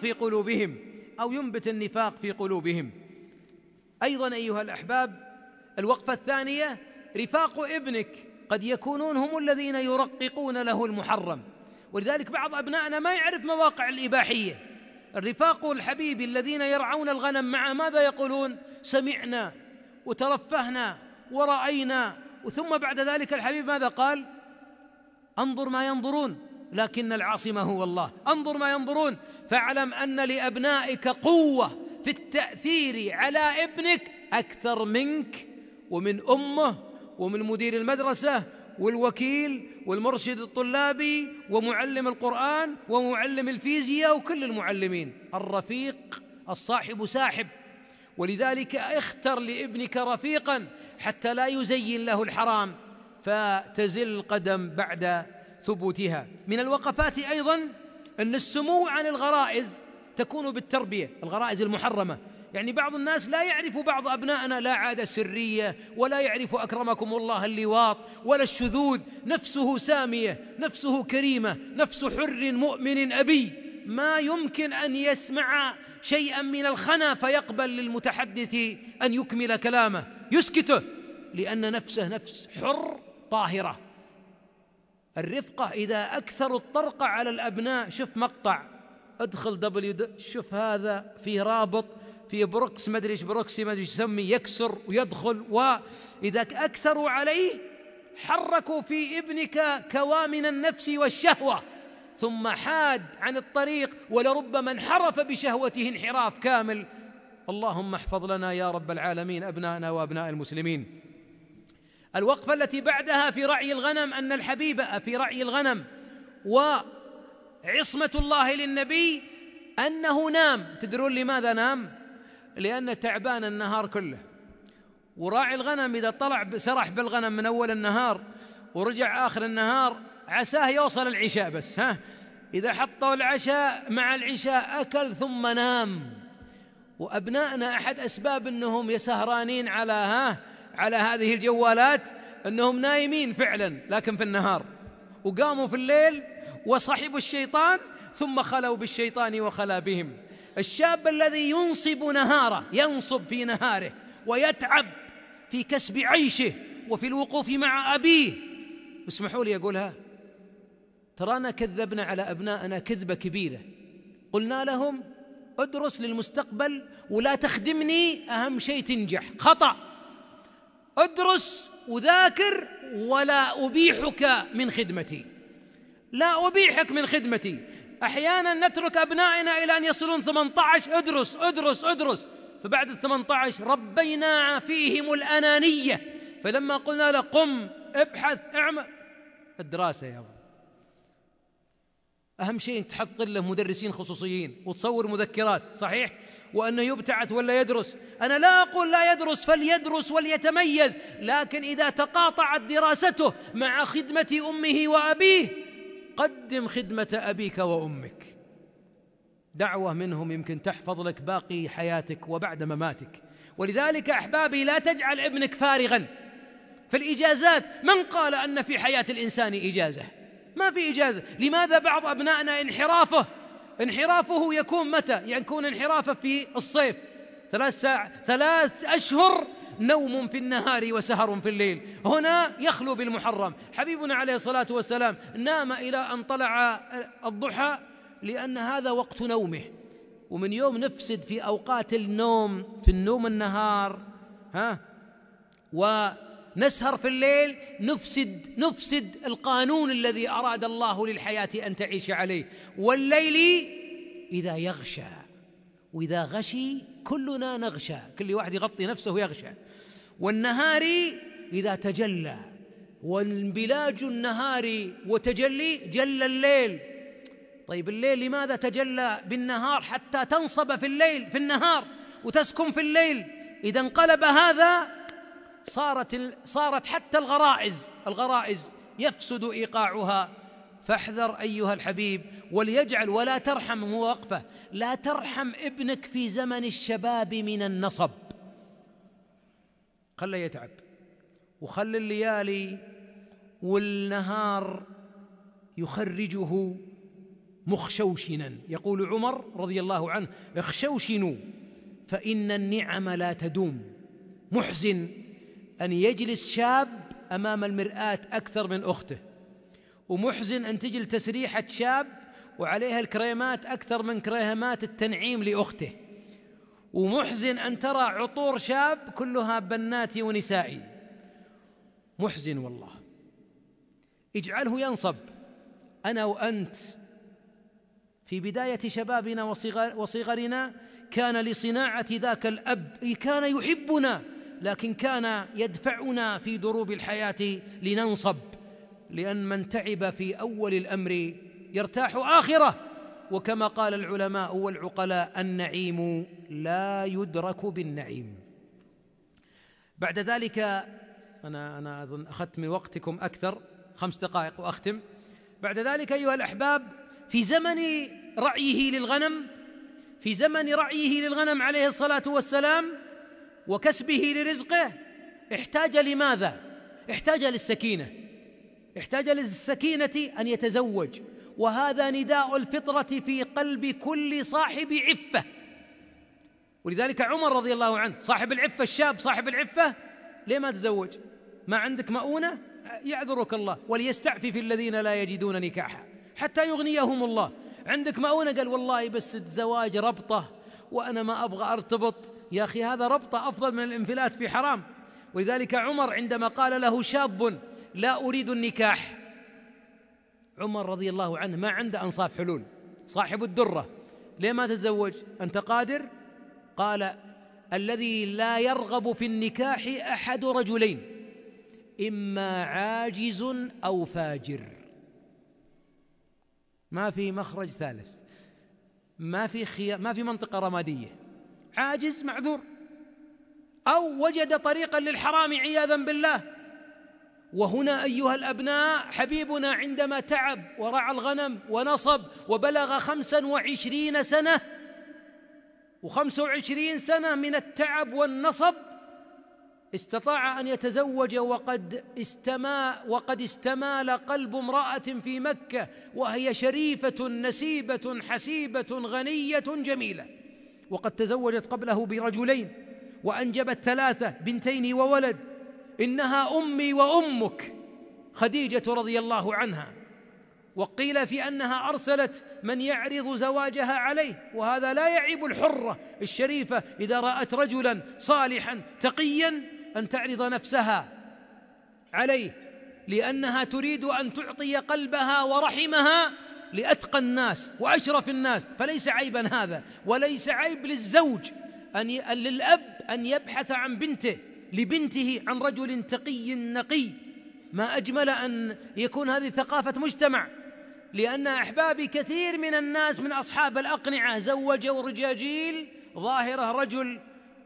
النفاق في قلوبهم أيضا أيها الأحباب، الوقفة الثانية: رفاق ابنك قد يكونون هم الذين يرققون له المحرم. ولذلك بعض أبنائنا ما يعرف مواقع الإباحية. الرفاق الحبيب الذين يرعون الغنم معه ماذا يقولون؟ سمعنا وترفهنا ورأينا. وثم بعد ذلك الحبيب ماذا قال؟ انظر ما ينظرون لكن العاصم هو الله. انظر ما ينظرون. فاعلم أن لأبنائك قوة في التأثير على ابنك أكثر منك ومن أمه ومن مدير المدرسة والوكيل والمرشد الطلابي ومعلم القرآن ومعلم الفيزياء وكل المعلمين. الرفيق الصاحب ساحب. ولذلك اختر لابنك رفيقا حتى لا يزين له الحرام فتزل القدم بعد ثبوتها. من الوقفات أيضا أن السمو عن الغرائز تكون بالتربية، الغرائز المحرمة. يعني بعض الناس لا يعرف، بعض أبنائنا لا عادة سرية، ولا يعرف أكرمكم الله اللواط ولا الشذوذ، نفسه سامية، نفسه كريمة، نفس حر مؤمن أبي، ما يمكن أن يسمع شيئا من الخنا فيقبل للمتحدث أن يكمل كلامه، يسكته، لأن نفسه نفس حر طاهرة. الرفقة إذا أكثر الطرق على الأبناء، شوف مقطع، ادخل شوف هذا فيه رابط في بروكس ما أدري إيش بروكسي ما أدري إيش يسمي، يكسر ويدخل، وإذا أكثروا عليه حركوا في ابنك كوامن النفس والشهوة، ثم حاد عن الطريق ولربما انحرف بشهوته انحراف كامل. اللهم احفظ لنا يا رب العالمين أبناءنا وأبناء المسلمين. الوقفة التي بعدها في رعي الغنم، أن الحبيب في رعي الغنم وعصمة الله للنبي أنه نام. تدرون لماذا نام؟ لأن تعبان النهار كله، وراعي الغنم إذا طلع سرح بالغنم من أول النهار ورجع آخر النهار عساه يوصل العشاء بس، إذا حطوا العشاء مع العشاء أكل ثم نام. وأبنائنا أحد أسباب أنهم يسهرانين على هذه الجوالات أنهم نايمين فعلا لكن في النهار، وقاموا في الليل وصحبوا الشيطان ثم خلوا بالشيطان وخلا بهم. الشاب الذي ينصب في نهاره ويتعب في كسب عيشه وفي الوقوف مع أبيه، اسمحوا لي أقولها، ترانا كذبنا على أبنائنا كذبة كبيرة. قلنا لهم ادرس للمستقبل ولا تخدمني، أهم شيء تنجح. خطأ. ادرس وذاكر ولا أبيحك من خدمتي، لا أبيحك من خدمتي. أحيانا نترك أبنائنا إلى أن يصلون 18، ادرس ادرس ادرس، فبعد 18 ربينا فيهم الأنانية، فلما قلنا له قم ابحث اعمل، الدراسة يا أبو، أهم شيء تحط له مدرسين خصوصيين وتصور مذكرات، صحيح، وأنه يبتعث ولا يدرس. أنا لا أقول لا يدرس، فليدرس وليتميز، لكن إذا تقاطعت دراسته مع خدمة أمه وأبيه قدم خدمة أبيك وأمك. دعوة منهم يمكن تحفظ لك باقي حياتك وبعد مماتك. ولذلك أحبابي لا تجعل ابنك فارغا في الإجازات. من قال أن في حياة الإنسان إجازة؟ ما في إجازة. لماذا بعض أبنائنا انحرافه يكون متى؟ يكون انحرافه في الصيف 3 أشهر نوم في النهار وسهر في الليل، هنا يخلو بالمحرم. حبيبنا عليه الصلاة والسلام نام إلى أن طلع الضحى لأن هذا وقت نومه. ومن يوم نفسد في أوقات النوم، في النوم النهار ونسهر في الليل، نفسد القانون الذي أراد الله للحياة أن تعيش عليه. والليل إذا يغشى، وإذا غشي كلنا نغشى، كل واحد يغطي نفسه ويغشى. والنهار إذا تجلى، وانبلاج النهار وتجلي جل الليل. طيب الليل لماذا تجلى بالنهار حتى تنصب في الليل في النهار وتسكن في الليل؟ إذا انقلب هذا صارت حتى الغرائز يفسد إيقاعها. فاحذر أيها الحبيب، وليجعل ولا ترحم، وقفة، لا ترحم ابنك في زمن الشباب من النصب. خله يتعب، وخل الليالي والنهار يخرجه مخشوشنا. يقول عمر رضي الله عنه: اخشوشنوا فإن النعم لا تدوم. محزن أن يجلس شاب أمام المرآة أكثر من أخته، ومحزن أن تجي تسريحة شاب وعليها الكريمات أكثر من كريمات التنعيم لأخته، ومحزن أن ترى عطور شاب كلها بناتي ونسائي. محزن والله. اجعله ينصب. أنا وأنت في بداية شبابنا وصغرنا كان لصناعة ذاك الأب كان يحبنا، لكن كان يدفعنا في دروب الحياة لننصب، لأن من تعب في أول الأمر يرتاح آخره. وكما قال العلماء والعقلاء: النعيم لا يدرك بالنعيم. بعد ذلك أنا أظن أخذت من وقتكم أكثر، 5 دقائق وأختم. بعد ذلك أيها الأحباب، في زمن رعيه للغنم عليه الصلاة والسلام وكسبه لرزقه، احتاج لماذا؟ احتاج للسكينة أن يتزوج، وهذا نداء الفطرة في قلب كل صاحب عفة. ولذلك عمر رضي الله عنه صاحب العفة، الشاب صاحب العفة، ليه ما تزوج؟ ما عندك مؤونة؟ يعذرك الله. وليستعفف الذين لا يجدون نكاحا حتى يغنيهم الله. عندك مؤونة؟ قال والله بس الزواج ربطة وأنا ما أبغى أرتبط. يا أخي هذا ربطة أفضل من الانفلات في حرام. ولذلك عمر عندما قال له شاب: لا أريد النكاح، عمر رضي الله عنه ما عنده أنصاف حلول، صاحب الدرة: ليه ما تتزوج؟ أنت قادر؟ قال: الذي لا يرغب في النكاح أحد رجلين: إما عاجز أو فاجر. ما في مخرج ثالث، ما في منطقة رمادية. عاجز معذور، أو وجد طريقا للحرام عياذا بالله. وهنا أيها الأبناء، حبيبنا عندما تعب ورعى الغنم ونصب وبلغ 25 سنة، و25 سنة من التعب والنصب، استطاع أن يتزوج وقد استمال قلب امرأة في مكة وهي شريفة نسيبة حسيبة غنية جميلة، وقد تزوجت قبله برجلين وأنجبت 3 بنتين وولد. إنها أمي وأمك خديجة رضي الله عنها. وقيل في أنها أرسلت من يعرض زواجها عليه، وهذا لا يعيب الحرة الشريفة إذا رأت رجلا صالحا تقيا أن تعرض نفسها عليه، لأنها تريد أن تعطي قلبها ورحمها لأتقى الناس وأشرف الناس. فليس عيبا هذا، وليس عيب للزوج للأب أن يبحث عن لبنته عن رجل تقي نقي. ما أجمل أن يكون هذه ثقافة مجتمع. لأن أحبابي كثير من الناس من أصحاب الأقنعة زوجوا رجاجيل ظاهره رجل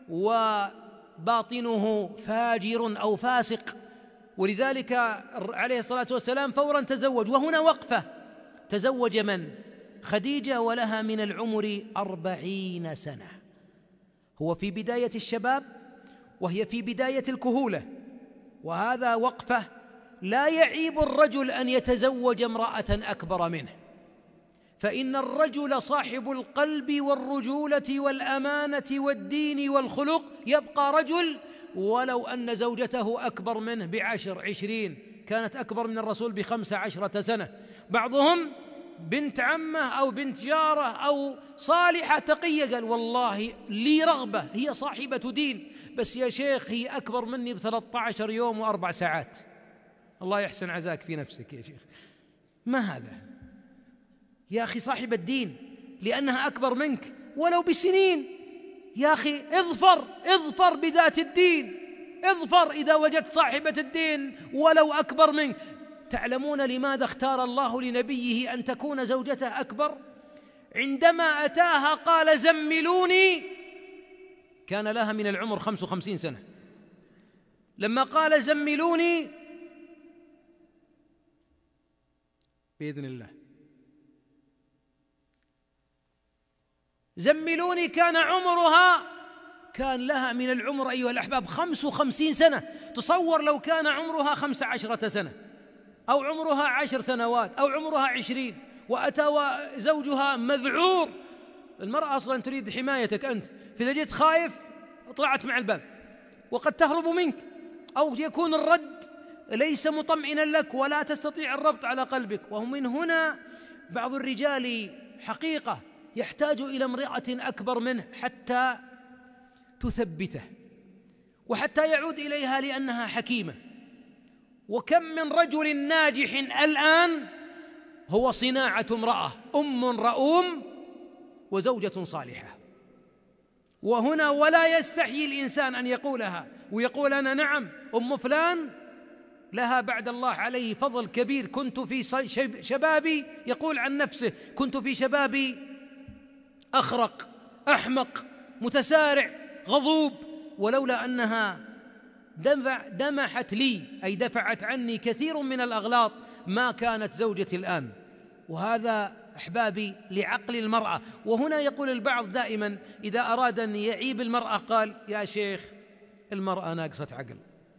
وباطنه فاجر أو فاسق، ولذلك عليه الصلاة والسلام فورا تزوج. وهنا وقفة، تزوج من؟ خديجة ولها من العمر 40 سنة، هو في بداية الشباب وهي في بداية الكهولة، وهذا وقفة. لا يعيب الرجل أن يتزوج امرأة أكبر منه، فإن الرجل صاحب القلب والرجولة والأمانة والدين والخلق يبقى رجل ولو أن زوجته أكبر منه ب10 20، كانت أكبر من الرسول ب15 سنة. بعضهم بنت عمه أو بنت جاره أو صالحة تقية قال والله لي رغبة، هي صاحبة دين، بس يا شيخ هي أكبر مني ب13 يوم و4 ساعات. الله يحسن عزاك في نفسك يا شيخ، ما هذا يا أخي؟ صاحب الدين لأنها أكبر منك ولو بسنين، يا أخي اظفر بذات الدين، اظفر إذا وجدت صاحبة الدين ولو أكبر منك. تعلمون لماذا اختار الله لنبيه أن تكون زوجته أكبر؟ عندما أتاها قال زملوني كان لها من العمر 55 سنة، لما قال زملوني بإذن الله زملوني كان لها من العمر أيها الأحباب 55 سنة. تصور لو كان عمرها 15 سنة أو عمرها 10 سنوات أو عمرها 20 وأتى زوجها مذعور. المرأة أصلا تريد حمايتك أنت، فإذا جيت خايف طلعت مع الباب وقد تهرب منك، أو يكون الرد ليس مطمئنا لك ولا تستطيع الربط على قلبك. ومن هنا بعض الرجال حقيقة يحتاج إلى امرأة أكبر منه حتى تثبته وحتى يعود إليها لأنها حكيمة. وكم من رجل ناجح الآن هو صناعة امرأة أم رؤوم وزوجة صالحة. وهنا ولا يستحيي الإنسان أن يقولها ويقول أنا نعم أم فلان لها بعد الله عليه فضل كبير، كنت في شبابي، يقول عن نفسه كنت في شبابي أخرق أحمق متسارع غضوب، ولولا أنها دمحت لي أي دفعت عني كثير من الأغلاط ما كانت زوجتي الآن. وهذا أحبابي لعقل المرأة. وهنا يقول البعض دائما إذا أراد أن يعيب المرأة قال يا شيخ المرأة ناقصة عقل.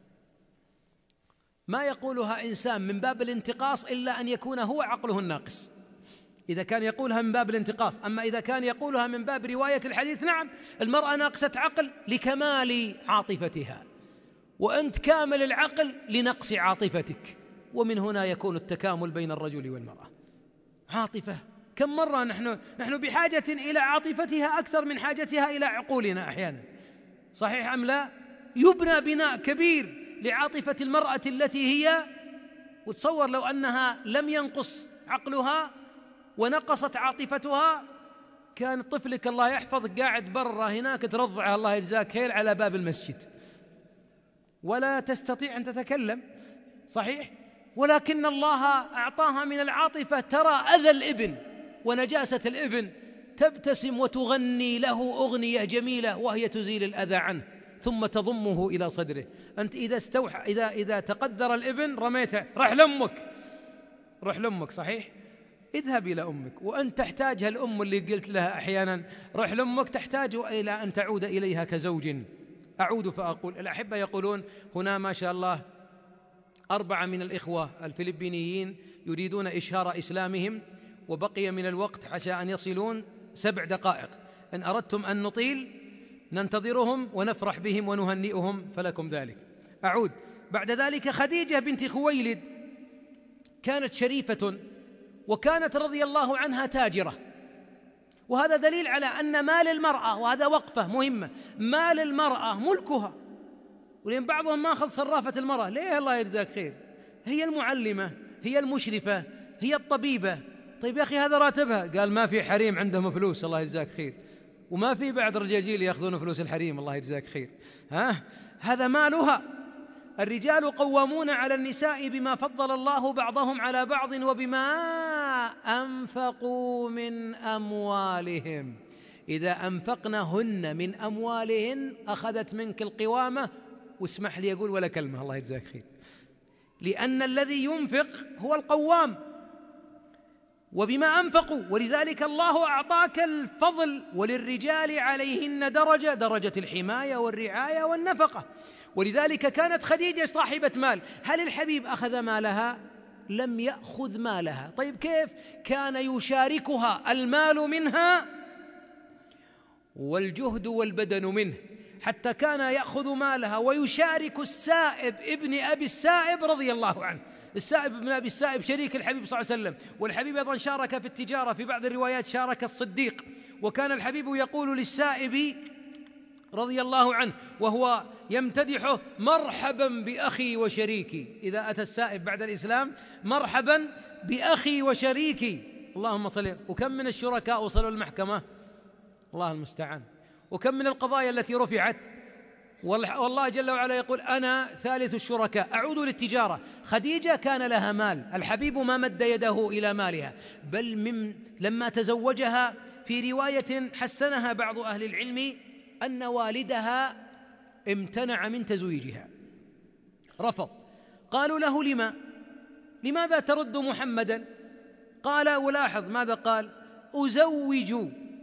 ما يقولها إنسان من باب الانتقاص إلا أن يكون هو عقله الناقص، إذا كان يقولها من باب الانتقاص. أما إذا كان يقولها من باب رواية الحديث نعم المرأة ناقصة عقل لكمال عاطفتها، وأنت كامل العقل لنقص عاطفتك. ومن هنا يكون التكامل بين الرجل والمرأة. عاطفة كم مرة نحن بحاجة إلى عاطفتها أكثر من حاجتها إلى عقولنا أحيانا، صحيح أم لا؟ يبنى بناء كبير لعاطفة المرأة التي هي، وتصور لو أنها لم ينقص عقلها ونقصت عاطفتها كان طفلك الله يحفظك قاعد برا هناك ترضعه الله يجزاك خير على باب المسجد ولا تستطيع أن تتكلم، صحيح؟ ولكن الله أعطاها من العاطفة ترى أذى الابن ونجاسة الابن تبتسم وتغني له أغنية جميلة وهي تزيل الأذى عنه ثم تضمه إلى صدره. أنت إذا تقدر الابن رميته رح لأمك صحيح؟ اذهب إلى أمك، وأنت تحتاجها الأم اللي قلت لها أحيانا رح لأمك تحتاج إلى أن تعود إليها كزوج. أعود فأقول الأحبة يقولون هنا ما شاء الله 4 من الإخوة الفلبينيين يريدون إشهار إسلامهم وبقي من الوقت عشان أن يصلون 7 دقائق. إن أردتم أن نطيل ننتظرهم ونفرح بهم ونهنئهم فلكم ذلك. أعود بعد ذلك خديجة بنت خويلد كانت شريفة وكانت رضي الله عنها تاجرة، وهذا دليل على أن مال المرأة، وهذا وقفة مهمة، مال المرأة ملكها. ولأن بعضهم ما أخذ صرافة المرأة، ليه الله يجزاك خير؟ هي المعلمة، هي المشرفة، هي الطبيبة. طيب يا أخي هذا راتبها، قال ما في حريم عندهم فلوس الله يجزاك خير، وما في بعد رجاجيل يأخذون فلوس الحريم الله يجزاك خير. هذا مالها. الرجال قوامون على النساء بما فضل الله بعضهم على بعض وبما أنفقوا من أموالهم. إذا أنفقنهن من أموالهن أخذت منك القوامة، واسمح لي أقول ولا كلمة، الله يجزاك خير، لأن الذي ينفق هو القوام وبما أنفقوا، ولذلك الله أعطاك الفضل، وللرجال عليهن درجة الحماية والرعاية والنفقة. ولذلك كانت خديجة صاحبة مال. هل الحبيب أخذ مالها؟ لم يأخذ مالها. طيب كيف؟ كان يشاركها المال منها والجهد والبدن منه، حتى كان يأخذ مالها ويشارك السائب ابن أبي السائب رضي الله عنه. السائب ابن أبي السائب شريك الحبيب صلى الله عليه وسلم، والحبيب أيضا شارك في التجارة، في بعض الروايات شارك الصديق. وكان الحبيب يقول للسائب رضي الله عنه وهو يمتدحه: مرحبا بأخي وشريكي. إذا أتى السائب بعد الإسلام: مرحبا بأخي وشريكي. اللهم صل. وكم من الشركاء وصلوا المحكمة؟ الله المستعان. وكم من القضايا التي رفعت والله جل وعلا يقول: أنا ثالث الشركاء. أعود للتجارة. خديجة كان لها مال، الحبيب ما مد يده إلى مالها، بل لما تزوجها في رواية حسنها بعض أهل العلم أن والدها امتنع من تزويجها، رفض. قالوا له: لماذا ترد محمدا؟ قال، ولاحظ ماذا قال: أزوج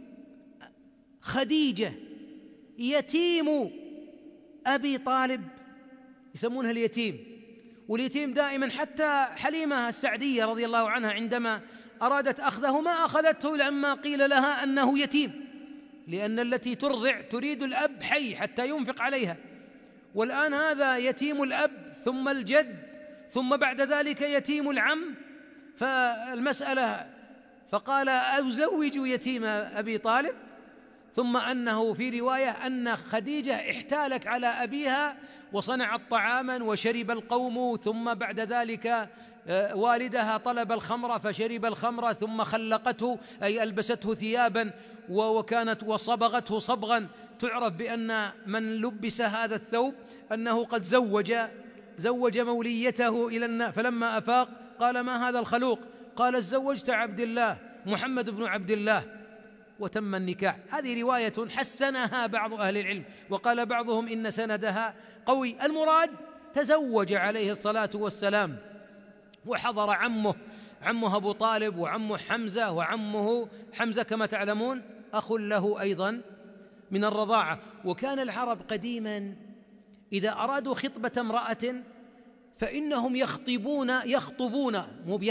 خديجة يتيم أبي طالب. يسمونها اليتيم، واليتيم دائما، حتى حليمة السعدية رضي الله عنها عندما أرادت أخذه ما أخذته لما قيل لها أنه يتيم، لأن التي ترضع تريد الأب حي حتى ينفق عليها. والآن هذا يتيم الأب ثم الجد ثم بعد ذلك يتيم العم، فالمسألة. فقال: أزوج يتيم أبي طالب. ثم أنه في رواية أن خديجة احتالت على أبيها وصنعت طعاما وشرب القوم، ثم بعد ذلك والدها طلب الخمر فشرب الخمر، ثم خلقته أي ألبسته ثيابا وكانت وصبغته صبغا تعرف بأن من لبس هذا الثوب أنه قد زوج موليته إلى الناس. فلما أفاق قال: ما هذا الخلوق؟ قال: زوجت عبد الله محمد بن عبد الله، وتم النكاح. هذه رواية حسنها بعض أهل العلم، وقال بعضهم إن سندها قوي. المراد تزوج عليه الصلاة والسلام، وحضر عمه أبو طالب وعمه حمزة، وعمه حمزة كما تعلمون أخ له أيضا من الرضاعة. وكان العرب قديما إذا أرادوا خطبة امرأة فإنهم يخطبون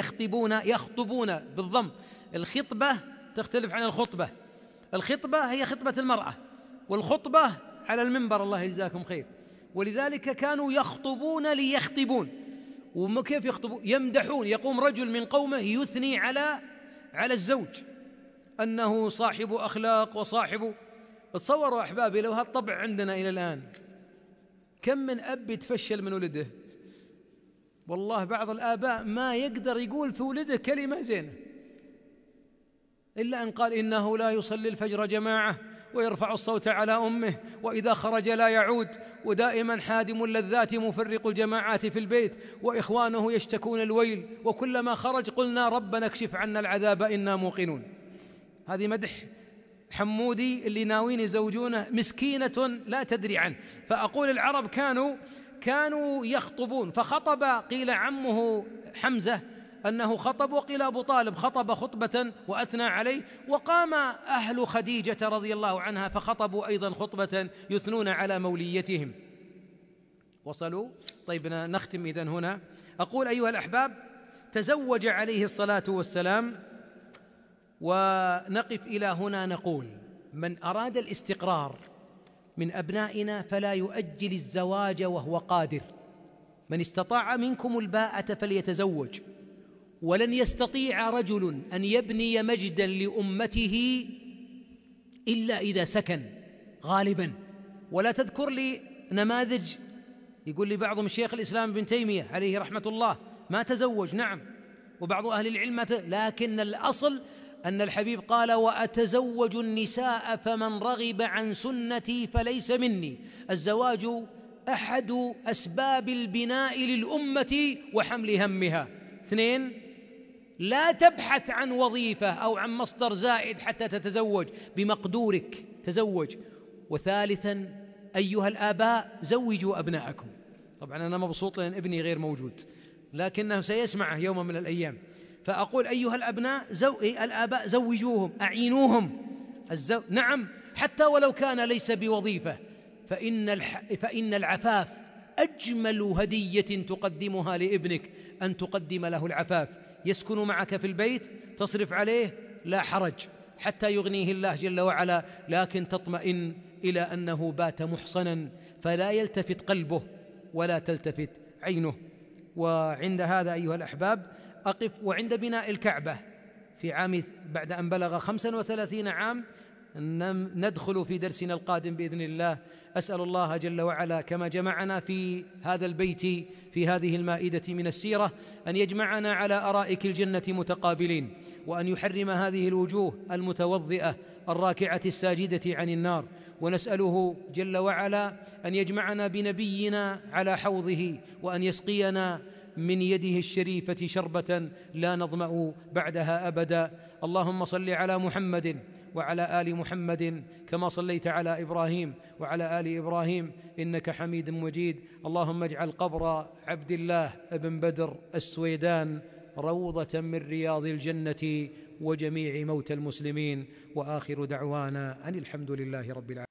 بالضم. الخطبة تختلف عن الخطبة. الخطبة هي خطبة المرأة، والخطبة على المنبر، الله يجزاكم خير. ولذلك كانوا يخطبون ليخطبون. وكيف يخطبون؟ يمدحون. يقوم رجل من قومه يثني على الزوج أنه صاحب أخلاق وصاحب. تصوروا أحبابي لو هالطبع عندنا إلى الآن، كم من أب يتفشل من ولده. والله بعض الآباء ما يقدر يقول في ولده كلمة زينة إلا أن قال: إنه لا يصلي الفجر جماعة ويرفع الصوت على أمه، وإذا خرج لا يعود، ودائما حادم اللذات مفرق الجماعات في البيت، وإخوانه يشتكون الويل، وكلما خرج قلنا: ربنا اكشف عنا العذاب إنا موقنون. هذه مدح حمودي اللي ناوين يزوجونه، مسكينة لا تدري عنه. فأقول العرب كانوا يخطبون. فخطب، قيل عمه حمزة أنه خطب، وقيل أبو طالب خطب خطبة وأثنى عليه، وقام أهل خديجة رضي الله عنها فخطبوا أيضا خطبة يثنون على موليتهم. وصلوا؟ طيب نختم إذن هنا. أقول أيها الأحباب: تزوج عليه الصلاة والسلام. ونقف إلى هنا نقول: من أراد الاستقرار من أبنائنا فلا يؤجل الزواج وهو قادر. من استطاع منكم الباءة فليتزوج. ولن يستطيع رجل أن يبني مجدا لأمته إلا إذا سكن غالبا. ولا تذكر لي نماذج. يقول لي بعضهم شيخ الإسلام ابن تيمية عليه رحمة الله ما تزوج، نعم، وبعض أهل العلم لكن الأصل أن الحبيب قال: وأتزوج النساء فمن رغب عن سنتي فليس مني. الزواج أحد أسباب البناء للأمة وحمل همها. 2، لا تبحث عن وظيفة أو عن مصدر زائد حتى تتزوج، بمقدورك تزوج. وثالثا، أيها الآباء زوجوا أبناءكم. طبعا أنا مبسوط لأن ابني غير موجود، لكنه سيسمعه يوم من الأيام، فأقول أيها الآباء زوجوهم، أعينوهم. نعم، حتى ولو كان ليس بوظيفة، فإن العفاف أجمل هدية تقدمها لابنك، أن تقدم له العفاف. يسكن معك في البيت، تصرف عليه لا حرج حتى يغنيه الله جل وعلا، لكن تطمئن إلى أنه بات محصنا، فلا يلتفت قلبه ولا تلتفت عينه. وعند هذا أيها الأحباب أقف. وعند بناء الكعبة في عام بعد أن بلغ 35 عام ندخل في درسنا القادم بإذن الله. أسأل الله جل وعلا كما جمعنا في هذا البيت في هذه المائدة من السيرة أن يجمعنا على أرائك الجنة متقابلين، وأن يحرم هذه الوجوه المتوضئة الراكعة الساجدة عن النار. ونسأله جل وعلا أن يجمعنا بنبينا على حوضه، وأن يسقينا من يده الشريفة شربة لا نظمأ بعدها أبدا. اللهم صل على محمد وعلى آل محمد كما صليت على إبراهيم وعلى آل إبراهيم إنك حميد مجيد. اللهم اجعل قبر عبد الله بن بدر السويدان روضة من رياض الجنة وجميع موتى المسلمين. وآخر دعوانا أن الحمد لله رب العالمين.